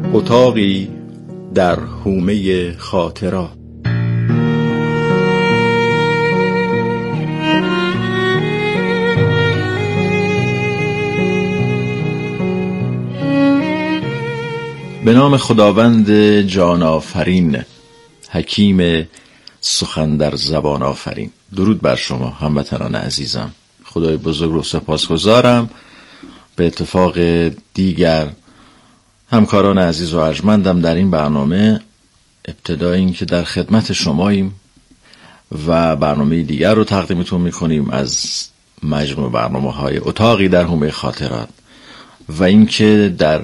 اتاقی در حومه خاطرات. به نام خداوند جان آفرین، حکیم سخن در زبان آفرین. درود بر شما هموطنان عزیزم. خدای بزرگ رو سپاسگزارم به اتفاق دیگر همکاران عزیز و ارجمندم در این برنامه. ابتدا این که در خدمت شماییم و برنامه دیگر رو تقدیمتون میکنیم از مجموع برنامه‌های اتاقی در حومه خاطرات، و این که در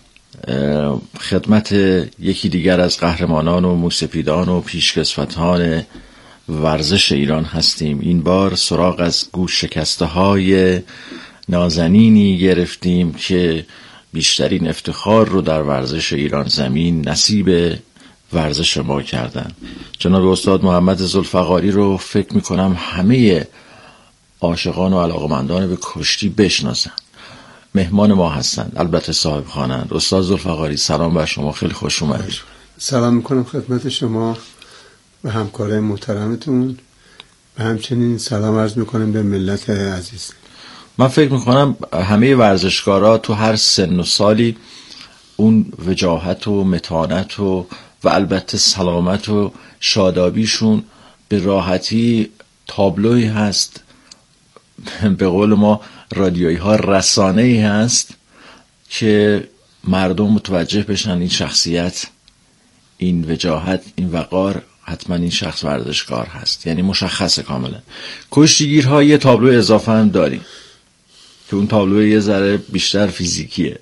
خدمت یکی دیگر از قهرمانان و موسیقیدان و پیشکسوتان ورزش ایران هستیم. این بار سراغ از گوش شکسته های نازنینی گرفتیم که بیشترین افتخار رو در ورزش ایران زمین نصیب ورزش ما کردن. جناب استاد محمد ذوالفقاری رو فکر میکنم همه عاشقان و علاقمندان به کشتی بشناسن. مهمان ما هستند، البته صاحب خانند. استاد ذوالفقاری سلام بر شما، خیلی خوش اومدید. سلام میکنم خدمت شما و همکارای محترمتون و همچنین سلام عرض میکنم به ملت عزیز. من فکر میکنم همه ورزشکارا تو هر سن و سالی اون وجاهت و متانت و البته سلامت و شادابیشون به راحتی تابلوی هست، به قول ما رادیویی ها رسانه‌ای هست که مردم متوجه بشن این شخصیت، این وجاهت، این وقار، حتما این شخص ورزشکار هست. یعنی مشخصه کاملا. کشتیگیرها یه تابلو اضافه هم داریم که اون تابلو یه ذره بیشتر فیزیکیه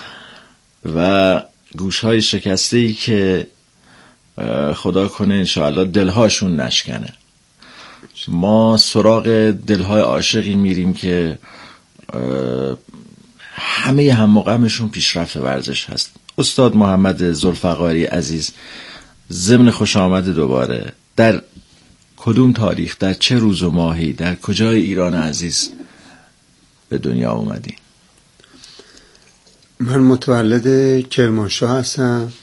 و گوشهای شکسته‌ای که خدا کنه انشاءالله دلهاشون نشکنه. ما سراغ دلهای عاشقی میریم که همه هم مقامشون پیشرفت ورزش هست. استاد محمد ذوالفقاری عزیز، ضمن خوش آمد دوباره، در کدوم تاریخ، در چه روز و ماهی، در کجای ایران عزیز به دنیا اومدی؟ من متولد کرمانشاه هستم.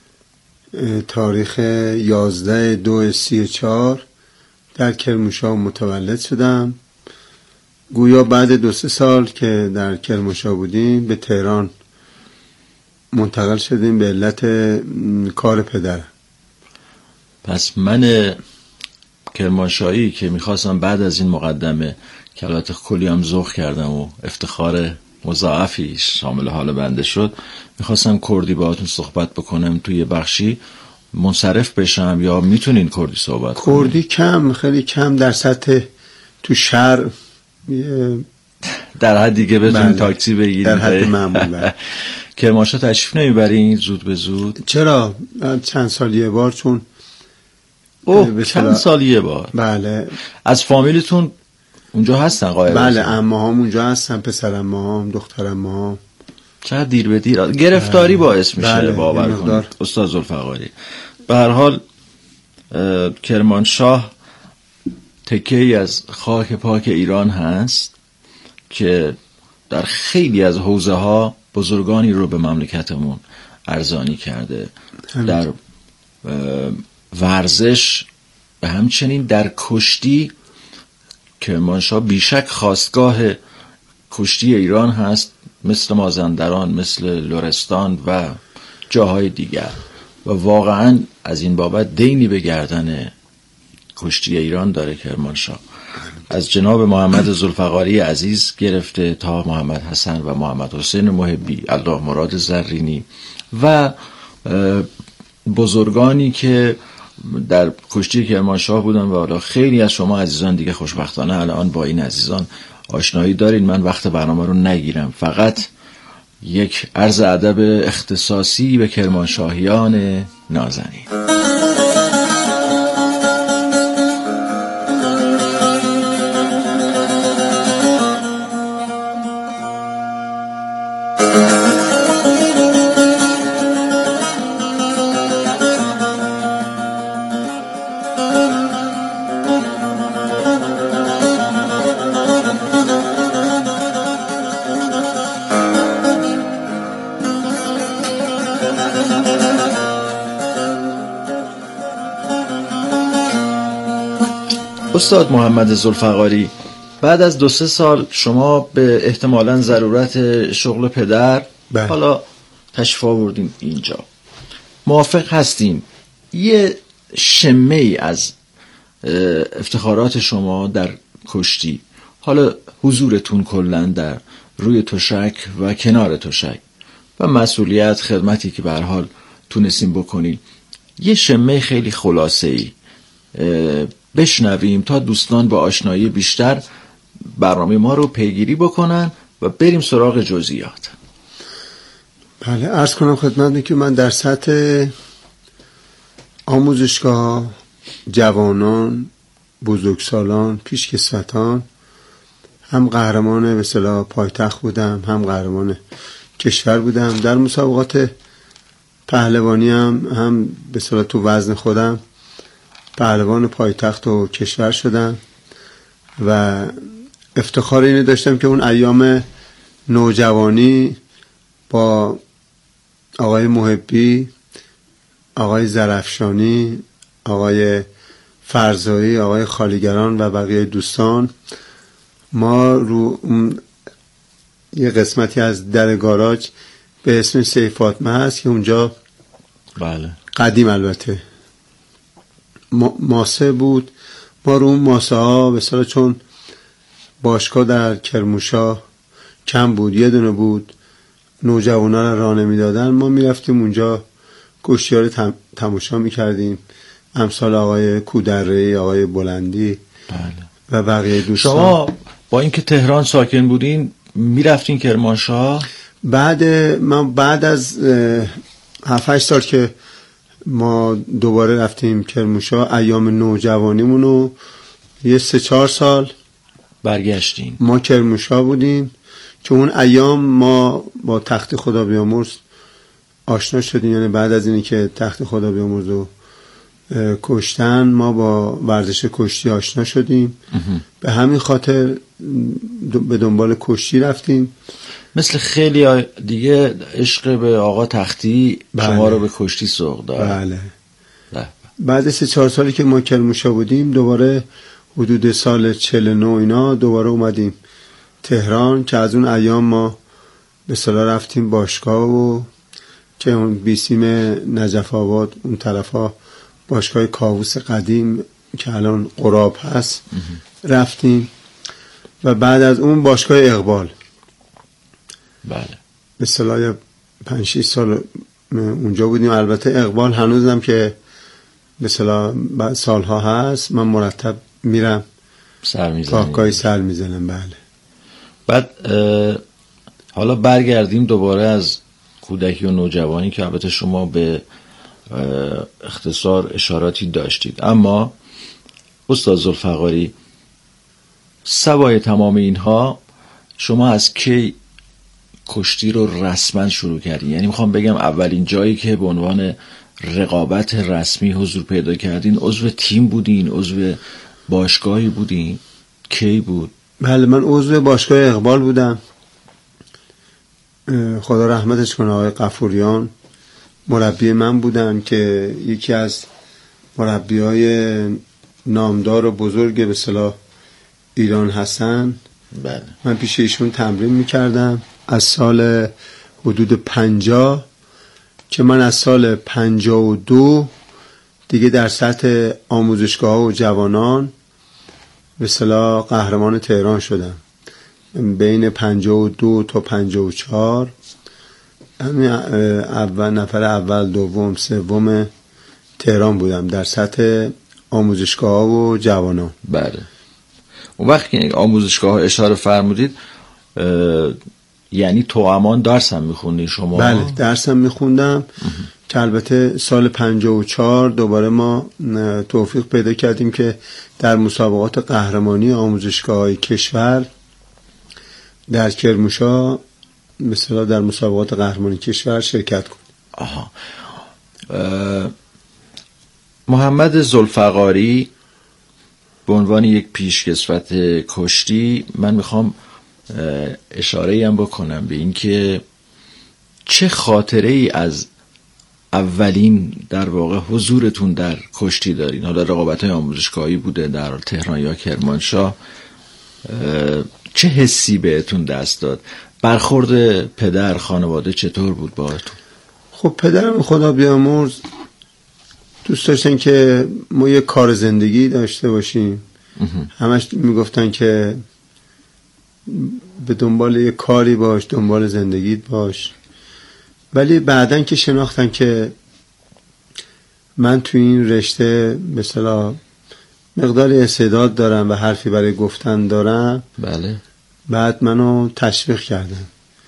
تاریخ 11/2/34 در کرمانشاه متولد شدم. گویا بعد 2-3 سال که در کرمانشاه بودیم به تهران منتقل شدیم به علت کار پدرم. پس من کرمانشاهی که میخواستم بعد از این مقدمه که البته کلی هم ذوق کردم و افتخار مضاعفی شامل حال بنده شد، میخواستم کردی باهاتون صحبت بکنم توی بخشی منصرف بشم، یا میتونین کردی صحبت کنیم؟ کردی کم، خیلی کم، در سطح تو شهر در حد دیگه بتونین تاکسی بگیرین در حد معمول. کرمانشاه تشریف نمیبرین زود به زود؟ چرا؟ چند سال یه بار. چون چند سال یه بار؟ بله. از فامیلتون اونجا هستن قایب؟ بله، عمه‌هام اونجا هستن، پسر عمه‌هام، دختر عمه‌هام. چقدر دیر به دیر گرفتاری باعث میشه. بله. باور کنید استاد ذوالفقاری. به هر حال کرمانشاه تکه‌ای از خاک پاک ایران هست که در خیلی از حوزه ها بزرگانی رو به مملکتمون ارزانی کرده. در ورزش و همچنین در کشتی کرمانشاه بیشک خاستگاه کشتی ایران هست، مثل مازندران، مثل لرستان و جاهای دیگر، و واقعا از این بابت دینی به گردن کشتی ایران داره کرمانشاه. از جناب محمد ذوالفقاری عزیز گرفته تا محمد حسن و محمد حسین محبی، الله مراد زرینی و بزرگانی که در کشتی کرمانشاه بودن، و حالا خیلی از شما عزیزان دیگه خوشبختانه الان با این عزیزان آشنایی دارین. من وقت برنامه رو نگیرم، فقط یک عرض ادب اختصاصی به کرمانشاهیان نازنین. استاد محمد ذوالفقاری، بعد از 2-3 سال شما به احتمالاً ضرورت شغل پدر حالا تشریف آوردین اینجا، موافق هستین یه شمه ای از افتخارات شما در کشتی، حالا حضورتون کلن در روی تشک و کنار تشک و مسئولیت خدمتی که به هر حال تونستیم بکنیم، یه شمه خیلی خلاصه‌ای بشنویم تا دوستان با آشنایی بیشتر برنامه ما رو پیگیری بکنن و بریم سراغ جزئیات. بله، عرض کنم خدمتتون که من در سطح آموزشگاه جوانان، بزرگسالان، پیشکسوتان هم قهرمان به اصطلاح پایتخت بودم، هم قهرمان کشور بودم. در مسابقات پهلوانی هم به اصطلاح تو وزن خودم پهلوان پایتخت و کشور شدم و افتخار اینو داشتم که اون ایام نوجوانی با آقای محبی، آقای زرفشانی، آقای فرزایی، آقای خالیگران و بقیه دوستان ما رو یه قسمتی از در گاراژ به اسم سیف فاطمه هست که اونجا بله قدیم البته ماسه بود، ما رو اون ماسه ها به اصطلاح چون باشگاه در کرمانشاه کم بود، یه دونه بود، نوجوانا را نمیدادن، ما میرفتیم اونجا کشتی ها رو تماشا میکردیم، امثال آقای کودره‌ای، آقای بلندی بله. و بقیه دوستان. شما با اینکه تهران ساکن بودین میرفتین کرمانشاه؟ بعد از 7-8 سال که ما دوباره رفتیم کرمانشاه، ایام نوجوانیمون رو یه 3-4 سال برگشتین. ما کرمانشاه بودیم که اون ایام ما با تخت خدا بیامرز آشنا شدیم، یعنی بعد از اینی که تخت خدا بیامرز رو کشتن ما با ورزش کشتی آشنا شدیم. به همین خاطر به دنبال کشتی رفتیم. مثل خیلی دیگه عشق به آقا تختی شما رو به کشتی سوق داره. بله. بعد 3-4 سالی که ما کرمانشاه بودیم دوباره حدود سال 49 اینا دوباره اومدیم تهران که از اون ایام ما به اصطلاح رفتیم باشگاه و که اون بیسیم نجف آباد اون طرفا باشگاه کاووس قدیم که الان قراب هست رفتیم و بعد از اون باشگاه اقبال بله به اصطلاح 5-6 سال اونجا بودیم. البته اقبال هنوزم که به اصطلاح سالها هست من مرتب میرم پاکای سر میزنم. بله. بعد حالا برگردیم دوباره از کودکی و نوجوانی که البته شما به اختصار اشاراتی داشتید، اما استاد ذوالفقاری سوای تمام اینها شما از کی کشتی رو رسما شروع کردین؟ یعنی میخوام بگم اولین جایی که به عنوان رقابت رسمی حضور پیدا کردین عضو تیم بودین، عضو باشگاهی بودین، کی بود؟ بله، من عضو باشگاه اقبال بودم. خدا رحمتش کنه آقای غفوریان مربی من بودن که یکی از مربیای نامدار و بزرگ به اصطلاح ایران هستن. بله. من پیش ایشون تمرین میکردم از سال حدود 50 که من از سال 52 دیگه در سطح آموزشگاه و جوانان به اصطلاح قهرمان تهران شدم. بین 52 تا 54 همین نفر اول، دوم، سوم تهران بودم در سطح آموزشگاه و جوانان. بله. اون وقت که آموزشگاه اشاره فرمودید یعنی توامان درس هم میخوندی شما؟ بله، درس هم میخوندم که البته سال 54 دوباره ما توفیق پیدا کردیم که در مسابقات قهرمانی آموزشگاه کشور در کرمانشاه مثلا در مسابقات قهرمانی کشور شرکت کنیم. محمد ذوالفقاری به عنوان یک پیشکسوت کشتی من میخوام اشاره هم بکنم به این که چه خاطره ای از اولین در واقع حضورتون در کشتی دارین، حالا رقابت‌های آموزشگاهی بوده در تهران یا کرمانشاه، چه حسی بهتون دست داد؟ برخورد پدر، خانواده چطور بود باهاتون؟ خب پدرم خدا بیامرز دوست داشتن که ما یه کار زندگی داشته باشیم. همش میگفتن که به دنبال یه کاری باش، دنبال زندگیت باش. ولی بعدن که شناختن که من تو این رشته مثلا مقدار استعداد دارم و حرفی برای گفتن دارم، بله، بعد منو تشویق کردن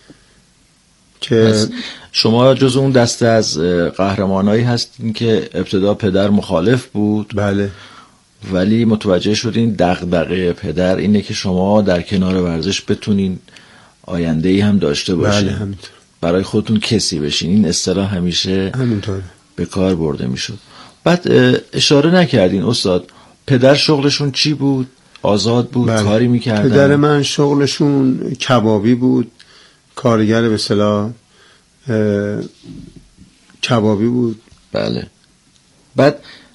که شما جز اون دسته از قهرمانایی هستین که ابتدا پدر مخالف بود. بله. ولی متوجه شدین دغدغه پدر اینه که شما در کنار ورزش بتونین آینده‌ای هم داشته باشین. بله همینطور. برای خودتون کسی بشین. این اصطلاح همیشه همینطوره به کار برده میشد. بعد اشاره نکردین استاد، پدر شغلشون چی بود؟ آزاد بود؟ بله. کاری میکردن؟ پدر من شغلشون کبابی بود، کارگر به اصطلاح کبابی بود. بله. بعد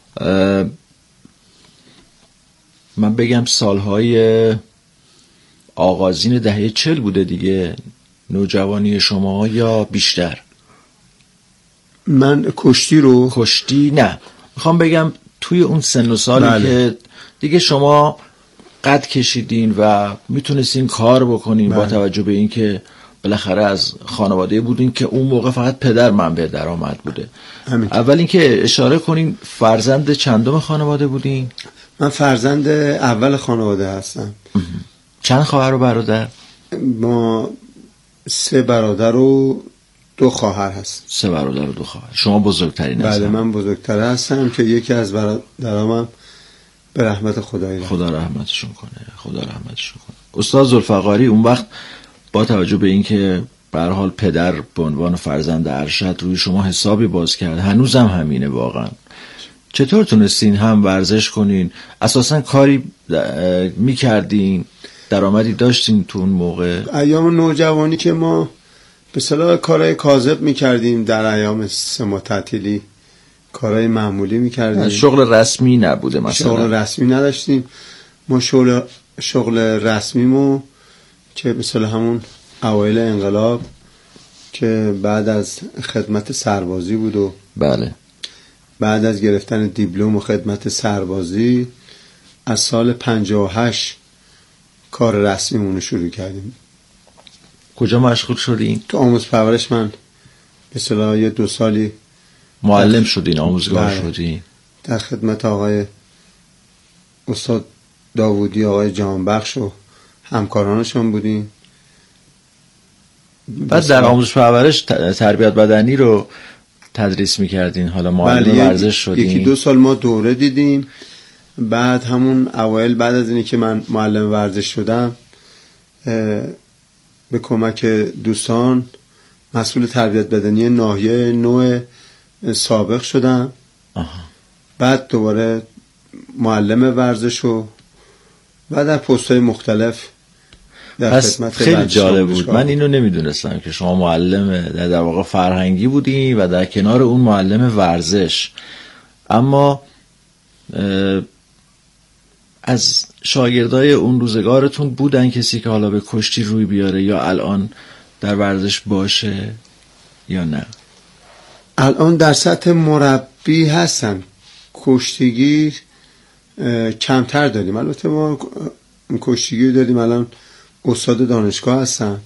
من بگم سالهای آغازین دهه 40 بوده دیگه نوجوانی شما یا بیشتر؟ من کشتی نه، میخوام بگم توی اون سن و سالی بله. که دیگه شما قد کشیدین و میتونستین کار بکنین. بله. با توجه به این که بالاخره از خانواده بودین که اون موقع فقط پدر منبع درآمد بوده. اول اینکه اشاره کنین فرزند چندم خانواده بودین؟ من فرزند اول خانواده هستم. چند خواهر و برادر؟ ما 3 برادر و 2 خواهر هست. 3 برادر و 2 خواهر. شما بزرگترین هستن؟ بله من بزرگتر هستم که یکی از برادرام به رحمت خدایی رفت. خدا رحمتشون کنه. استاد ذوالفقاری اون وقت با توجه به اینکه به هر حال پدر به عنوان فرزند ارشد روی شما حسابی باز کرد، هنوزم همینه واقعا، چطور تونستین هم ورزش کنین؟ اساسا کاری میکردین؟ درآمدی داشتین تو اون موقع؟ ایام نوجوانی که ما به اصطلاح کارهای کاذب میکردیم، در ایام 3 ماه تعطیلی کارهای معمولی میکردیم. شغل رسمی نبوده مثلا؟ شغل رسمی نداشتیم. ما شغل رسمیمو که مثلا همون اوایل انقلاب که بعد از خدمت سربازی بود و بله بعد از گرفتن دیپلم و خدمت سربازی از سال 58 کار رسمیمون رو شروع کردیم. کجا مشغول شدین؟ تو آموزش پرورش من به اصطلاح 2 سالی معلم شدین، آموزگار شدین. در خدمت آقای استاد داوودی، آقای جهانبخش و همکارانشون بودیم. بعد در آموزش پرورش تربیت بدنی رو تدریس میکردین، حالا معلم ورزش شدین؟ 1-2 سال ما دوره دیدیم. بعد همون اوایل بعد از اینی که من معلم ورزش شدم به کمک دوستان مسئول تربیت بدنی ناحیه نوع سابق شدم. بعد دوباره معلم ورزش و در پست‌های مختلف در خدمت. خیلی جالب بود. من اینو نمیدونستم که شما معلم در واقع فرهنگی بودین و در کنار اون معلم ورزش. اما از شاگردای اون روزگارتون بودن کسی که حالا به کشتی روی بیاره یا الان در ورزش باشه یا نه؟ الان در سطح مربی هستن، کشتیگیر کمتر داریم. البته ما کشتیگیر داریم، الان استاد دانشگاه هستن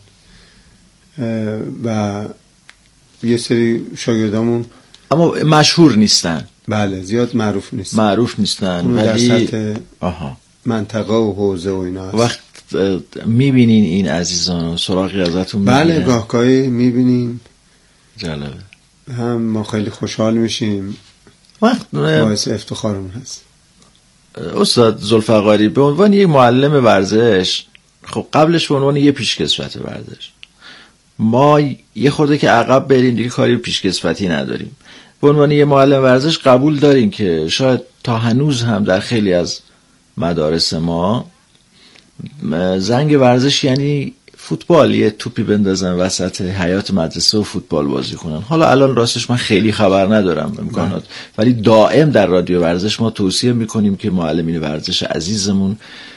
و یه سری شاگردامون اما مشهور نیستن. بله زیاد معروف نیستن ولی در سطح منطقه و حوزه و اینا هست. وقت میبینین این عزیزان و سراغی ازتون میگیرن؟ بله گاهگاهی میبینیم. جالبه. هم ما خیلی خوشحال میشیم، باعث افتخارمون هست. استاد ذوالفقاری به عنوان یک معلم ورزش، خب قبلش به عنوان یک پیشکسوت ورزش، ما یه خورده که عقب بریم دیگه کاری پیشکسوتی نداریم. به عنوان یک معلم ورزش قبول داریم که شاید تا هنوز هم در خیلی از مدارس ما زنگ ورزش یعنی فوتبال یه توپی بندازن وسط حیاط مدرسه و فوتبال بازی کنن. حالا الان راستش من خیلی خبر ندارم امکانات، ولی دائم در رادیو ورزش ما توصیه میکنیم که معلمین ورزش عزیزمون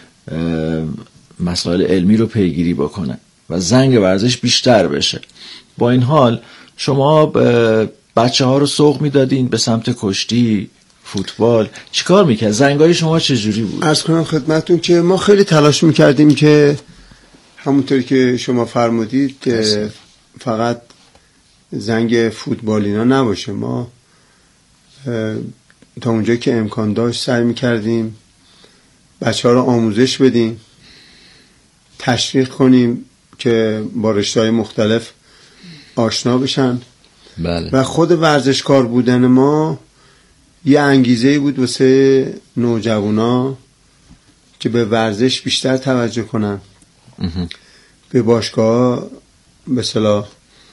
مسائل علمی رو پیگیری بکنن و زنگ ورزش بیشتر بشه. با این حال شما بچه ها رو سوق میدادین به سمت کشتی، فوتبال، چیکار میکرد؟ زنگای شما چجوری بود؟ عرض کنم خدمتون که ما خیلی تلاش میکردیم که همونطوری که شما فرمودید که فقط زنگ فوتبالینا نباشه. ما تا اونجا که امکان داشت سعی میکردیم بچه ها رو آموزش بدیم، تشویق کنیم که با رشته‌های مختلف آشنا بشن. بله. و خود ورزشکار بودن ما یه انگیزه‌ای بود واسه نوجوانا که به ورزش بیشتر توجه کنن، به باشگاه به اصطلاح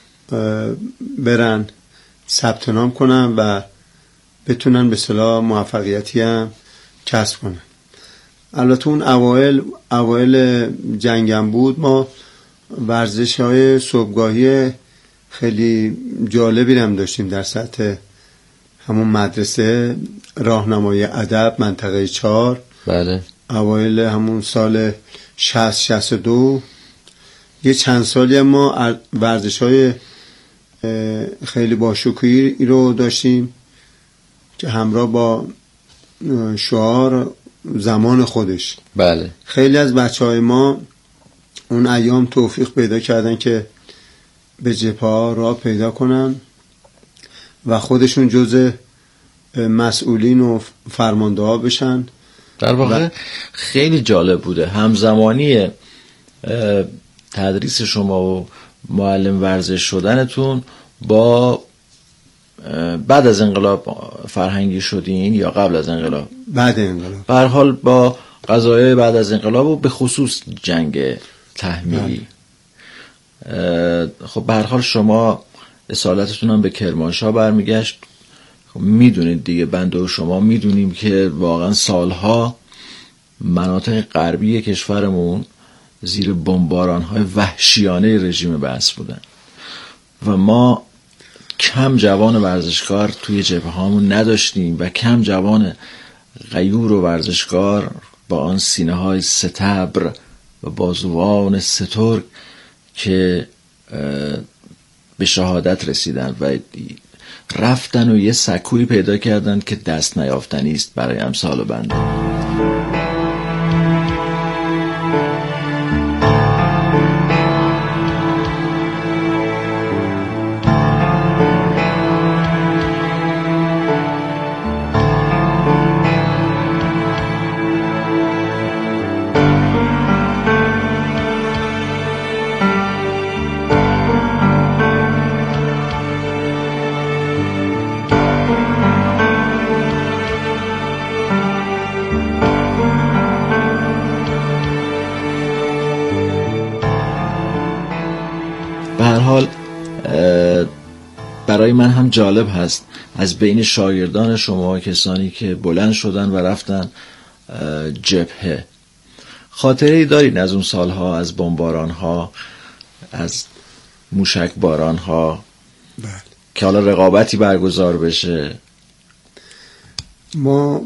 برن، ثبت نام کنن و بتونن به اصطلاح موفقیتی هم کسب کنن. البته اون اوایل جنگم بود، ما ورزش‌های صبحگاهی خیلی جالبی هم داشتیم در سطح همون مدرسه، راهنمای ادب منطقه 4. بله. اوایل همون سال 60-62 یه چند سالی ما ورزش‌های خیلی باشکوهی رو داشتیم که همراه با شعار زمان خودش. بله. خیلی از بچه‌های ما اون ایام توفیق پیدا کردن که به جبهه‌ها راه پیدا کنن و خودشون جزء مسئولین و فرمانده‌ها بشن. در واقع خیلی جالب بوده همزمانی تدریس شما و معلم ورزش شدنتون با بعد از انقلاب فرهنگی شدین یا قبل از انقلاب؟ بعد انقلاب. به هر حال با قضایای بعد از انقلاب و به خصوص جنگ تحمیلی. خب به هر حال شما اصالتتون هم به کرمانشاه برمیگشت. خب میدونید دیگه، بنده و شما میدونیم که واقعا سالها مناطق غربی کشورمون زیر بمباران‌های وحشیانه رژیم بعث بودن و ما کم جوان ورزشکار توی جبهه‌هامون نداشتیم و کم جوان غیور و ورزشکار با آن سینه‌های ستبر و بازوان سترگ که به شهادت رسیدن و رفتن و یه سکویی پیدا کردن که دست نیافتنی است برای امثال بنده. برای من هم جالب هست از بین شاگردان شما کسانی که بلند شدن و رفتن جبهه، خاطره‌ای دارین از اون سالها، از بمباران‌ها، از موشک باران‌ها؟ بله. که حالا رقابتی برگزار بشه. ما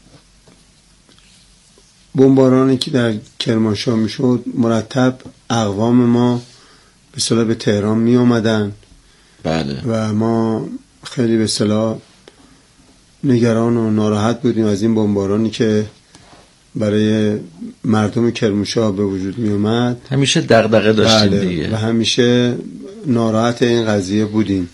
بمبارانی که در کرمانشاه میشد مرتب اقوام ما به اصطلاح به تهران می اومدن. بله. و ما خیلی به اصطلاح نگران و ناراحت بودیم از این بمبارانی که برای مردم کرمانشاه به وجود می اومد. همیشه دغدغه داشتیم. بله. دیگه و همیشه ناراحت این قضیه بودیم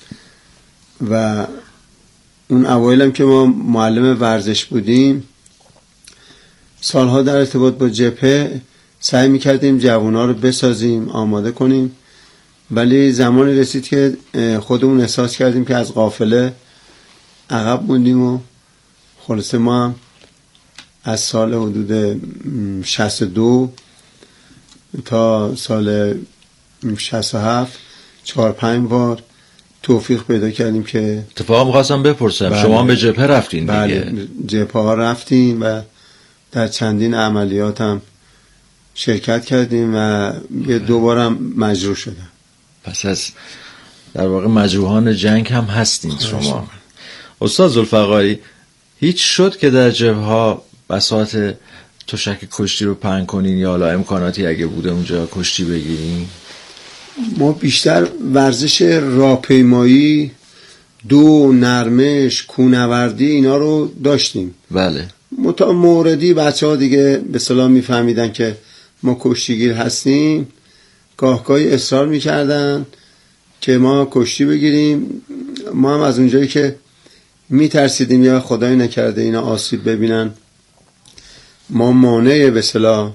و اون اوایل هم که ما معلم ورزش بودیم سالها در ارتباط با جبهه سعی میکردیم جوانها رو بسازیم، آماده کنیم، ولی زمانی رسید که خودمون احساس کردیم که از قافله عقب موندیم و خلاصه ما هم از سال حدود 62 تا سال 67 4-5 بار توفیق پیدا کردیم که اتفاقا می‌خواستم بپرسم. بله. شما هم به جبهه رفتین دیگه؟ بله، جبهه ها رفتیم و در چندین عملیات هم شرکت کردیم و یه دوبارم مجروح شدم. پس از در واقع مجروحان جنگ هم هستین شما. استاد ذوالفقاری، هیچ شد که در جبهه‌ها بساط تشک کشتی رو پهن کنین یا حالا امکاناتی اگه بوده اونجا کشتی بگیرین؟ ما بیشتر ورزش راهپیمایی، دو، نرمش، کوهنوردی اینا رو داشتیم. بله. موردی بچه‌ها دیگه به اصطلاح میفهمیدن که ما کشتیگیر هستیم، گاهگاهی اصرار میکردن که ما کشتی بگیریم. ما هم از اونجایی که میترسیدیم یا خدای نکرده اینا آسیب ببینن، ما مانع به اصطلاح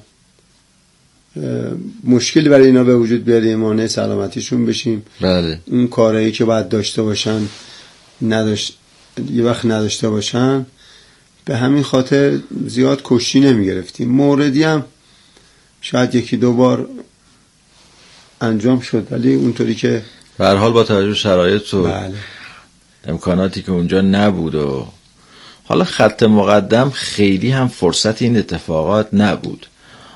مشکلی برای اینا به وجود بیاریم، مانع سلامتیشون بشیم. بله. اون کارهایی که باید داشته باشن یه وقت نداشته باشن، به همین خاطر زیاد کشتی نمی گرفتیم. موردی هم شاید یکی دو بار انجام شد، ولی اونطوری که به هر حال با توجه شرایط و بله. امکاناتی که اونجا نبود و حالا خط مقدم خیلی هم فرصت این اتفاقات نبود،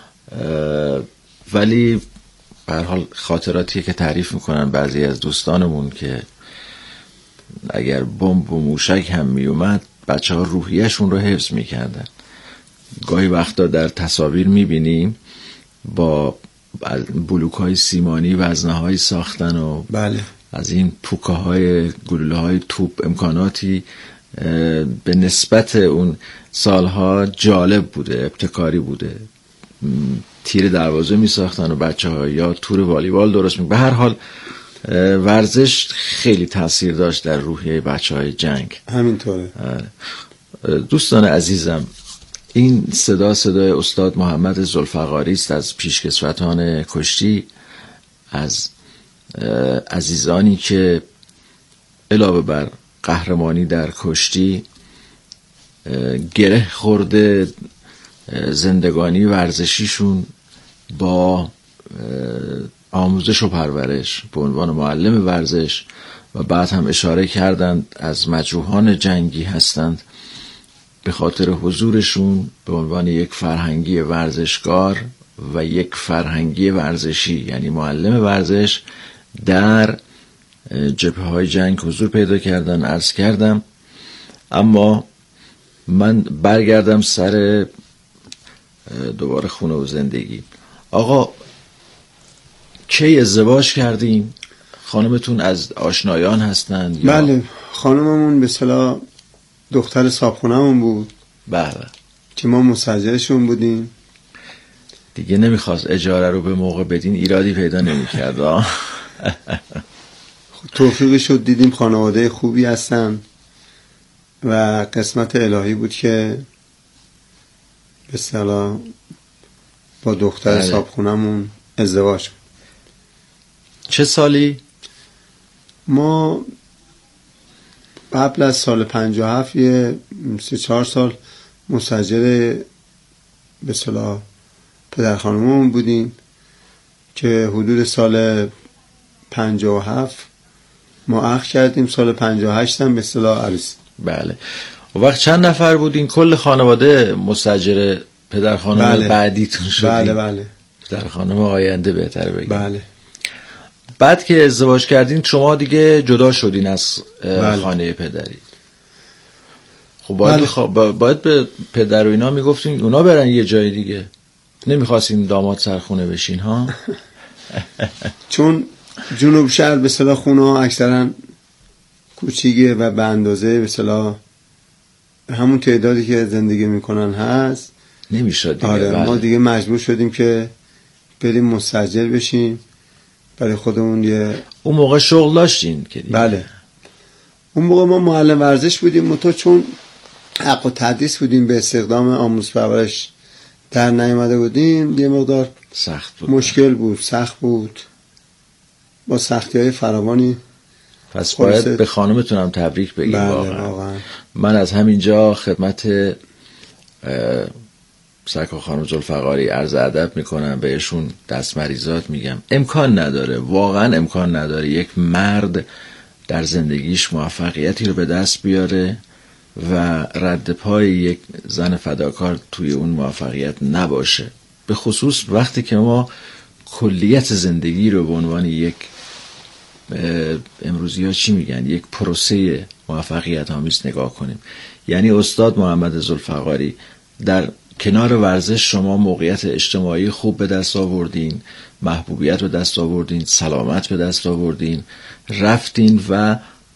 ولی به هر حال خاطراتی که تعریف میکنن بعضی از دوستانمون که اگر بمب و موشک هم میومد بچه ها روحیه‌شون رو حفظ میکردن. گاهی وقتا در تصاویر میبینیم با بلوک های سیمانی وزنه های ساختن و بله. از این پوکه های گلوله های توپ امکاناتی به نسبت اون سالها جالب بوده، ابتکاری بوده. تیر دروازه می ساختن و بچه ها یا تور والیبال درست می. به هر حال ورزش خیلی تاثیر داشت در روحیه بچه های جنگ. همینطوره. دوستان عزیزم، این صدای استاد محمد ذوالفقاری است از پیشکسوتان کشتی، از عزیزانی که علاوه بر قهرمانی در کشتی گره خورده زندگانی ورزشیشون با آموزش و پرورش به عنوان معلم ورزش و بعد هم اشاره کردند از مجروحان جنگی هستند. به خاطر حضورشون به عنوان یک فرهنگی ورزشکار و یک فرهنگی ورزشی یعنی معلم ورزش در جبهه‌های جنگ حضور پیدا کردن. عرض کردم. اما من برگردم سر دوباره خونه و زندگی. آقا کی ازدواج کردین؟ خانمتون از آشنایان هستند؟ بله، خانممون به اصطلاح دختر صاحبخونه‌مون بود. بله. که ما مسجلشون بودیم. دیگه نمیخواست اجاره رو به موقع بدین، ایرادی پیدا نمی‌کرد. توفیقی شد دیدیم خانواده خوبی هستن و قسمت الهی بود که به اصطلاح با دختر صاحبخونه‌مون ازدواج کرد. چه سالی؟ ما قبل از سال 57 یه 3-4 سال مسجل به اصطلاح پدرخانوممون بودیم که حدود سال 57 ما عقد کردیم. سال 58 هم به اصطلاح عروسی. بله. و وقت چند نفر بودین؟ کل خانواده مسجل پدرخانوم بله. بعدیتون شدین؟ بله بله. پدرخانوم آینده بهتره بگیم. بله. بعد که ازدواج کردین شما دیگه جدا شدین از بله. خانه پدری. خب باید به پدر و اینا میگفتین اونا برن یه جای دیگه، نمیخواستین داماد سرخونه بشین ها؟ چون جنوب شهر به اصطلاح خونه ها اکثرا کوچیکه و به اندازه به اصطلاح همون تعدادی که زندگی میکنن هست نمیشد دیگه. آره. بله. ما دیگه مجبور شدیم که بریم مستاجر بشیم برای خودمون. اون موقع شغل داشتین که دیگه؟ بله. اون موقع ما معلم ورزش بودیم، چون حق و تدریس بودیم، به استخدام آموزش پرورش در نیامده بودیم، یه مقدار سخت بود. مشکل بود، سخت بود، با سختی‌های فراوانی. پس باید به خانمتونم تبریک بگیم. بله واقعا. من از همینجا خدمت سرکار خانم ذوالفقاری عرض ادب میکنم، بهشون دست مریضات میگم. امکان نداره، واقعا امکان نداره یک مرد در زندگیش موفقیتی رو به دست بیاره و رد پای یک زن فداکار توی اون موفقیت نباشه. به خصوص وقتی که ما کلیت زندگی رو به عنوان یک امروزی ها چی میگن یک پروسه موفقیت آمیز نگاه کنیم. یعنی استاد محمد ذوالفقاری در کنار ورزش شما موقعیت اجتماعی خوب به دست آوردین، محبوبیت به دست آوردین، سلامت به دست آوردین، رفتین و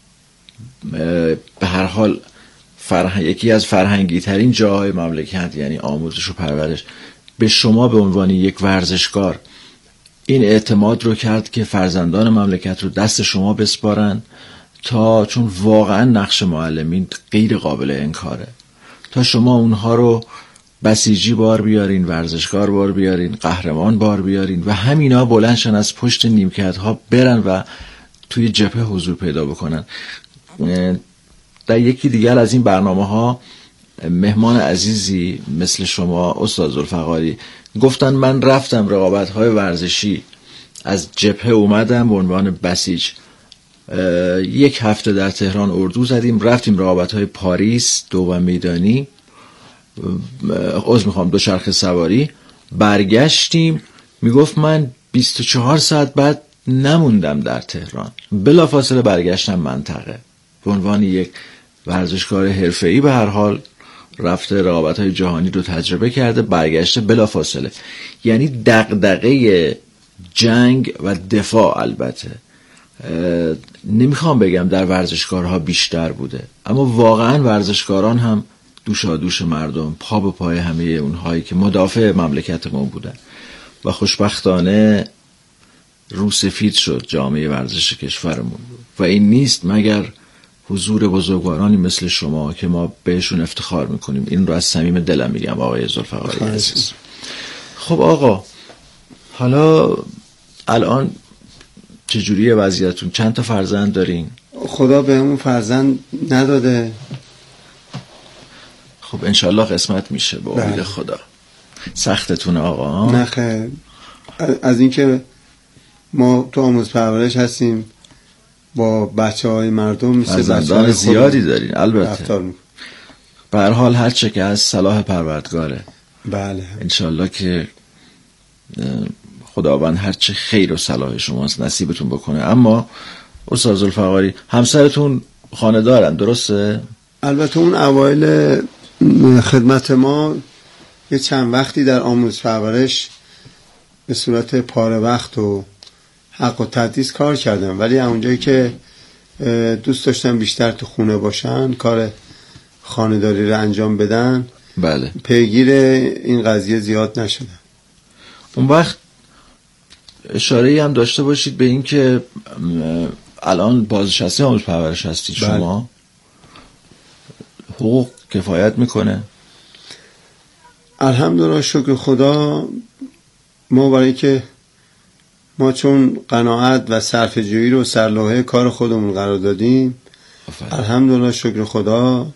به هر حال یکی از فرهنگی ترین جاهای مملکت یعنی آموزش و پرورش به شما به عنوان یک ورزشکار این اعتماد رو کرد که فرزندان مملکت رو دست شما بسپارن تا چون واقعا نقش معلمین غیر قابل انکاره تا شما اونها رو بسیجی بار بیارین، ورزشکار بار بیارین، قهرمان بار بیارین و همینا بلندشن از پشت نیمکت ها برن و توی جبهه حضور پیدا بکنن. در یکی دیگر از این برنامه ها مهمان عزیزی مثل شما استاد ذوالفقاری گفتن من رفتم رقابت های ورزشی از جبهه اومدم به عنوان بسیج، 1 هفته در تهران اردو زدیم، رفتیم رقابت های پاریس دوم میدانی دوچرخه سواری، برگشتیم میگفت من 24 ساعت بعد نموندم در تهران، بلافاصله برگشتم منطقه به عنوان یک ورزشکار حرفه‌ای به هر حال رفته رقابت‌های جهانی رو تجربه کرده برگشته بلافاصله. یعنی دغدغه جنگ و دفاع البته نمیخوام بگم در ورزشکارها بیشتر بوده، اما واقعا ورزشکاران هم دوشادوش مردم، پا به پای همه اونهایی که مدافع مملکتمون بودن و خوشبختانه روسفید شد جامعه ورزش کشورمون و این نیست مگر حضور بزرگوارانی مثل شما که ما بهشون افتخار میکنیم. این رو از صمیم دلم میگم آقای ذوالفقاری عزیز. خب آقا، حالا الان چجوریه وضعیتون؟ چند تا فرزند دارین؟ خدا بهمون فرزند نداده. خب انشالله قسمت میشه با امید خدا. سختتونه آقا؟ نه خیر، از اینکه ما تو آموز پرورش هستیم با بچه های مردم مثل فرزندان زیادی دارین البته. به هر حال هر چه که از صلاح پروردگاره. بله انشالله که خداوند هر چه خیر و صلاح شماست نصیبتون بکنه. اما استاد ذوالفقاری همسرتون خانه دارن درسته؟ البته اون اوایل خدمت ما یه چند وقتی در آموزش پرورش به صورت پاره وقت و حق و تدریس کار کردم، ولی اونجایی که دوست داشتم بیشتر تو خونه باشن، کار خانه‌داری رو انجام بدن، بله، پیگیر این قضیه زیاد نشدم. اون وقت اشاره‌ای هم داشته باشید به این که الان بازنشسته آموزش پرورش هستید شما. حقوق کفایت میکنه؟ الحمدلله شکر خدا. ما برای که ما چون قناعت و صرفه‌جویی رو سرلوحه کار خودمون قرار دادیم، الحمدلله شکر خدا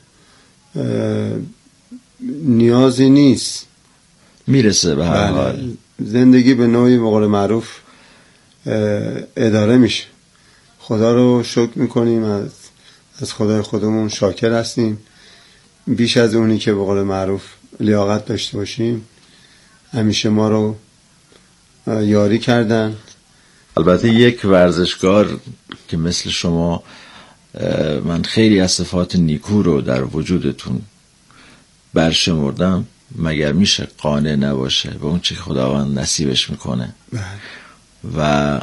نیازی نیست، میرسه به هر حال. زندگی به نوعی به قول معروف اداره میشه. خدا رو شکر میکنیم، از خدای خودمون شاکر هستیم، بیش از اونی که به قول معروف لیاقت داشته باشیم. همیشه ما رو یاری کردن. البته یک ورزشکار که مثل شما، من خیلی از صفات نیکو رو در وجودتون برشمردم، مگر میشه قانع نباشه به اون چی خداوند نصیبش میکنه؟ و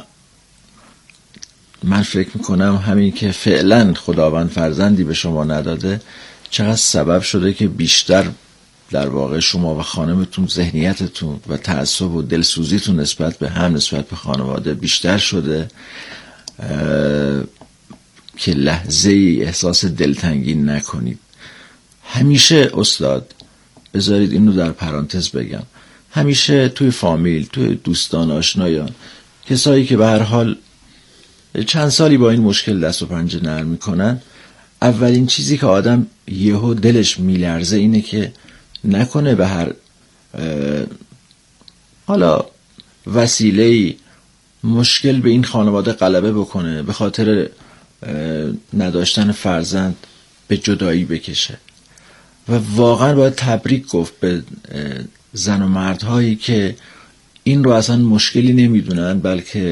من فکر میکنم همین که فعلا خداوند فرزندی به شما نداده چقدر سبب شده که بیشتر در واقع شما و خانمتون ذهنیتتون و تعصب و دلسوزیتون نسبت به هم، نسبت به خانواده بیشتر شده که لحظه ای احساس دلتنگی نکنید. همیشه استاد، بذارید اینو در پرانتز بگم، همیشه توی فامیل، توی دوستان، آشنایان، کسایی که به هر حال چند سالی با این مشکل دست و پنجه نرم میکنن، اولین چیزی که آدم یهو دلش میلرزه اینه که نکنه به هر حالا وسیله‌ای مشکل به این خانواده غلبه بکنه، به خاطر نداشتن فرزند به جدایی بکشه. و واقعا باید تبریک گفت به زن و مردهایی که این رو اصلا مشکلی نمیدونن، بلکه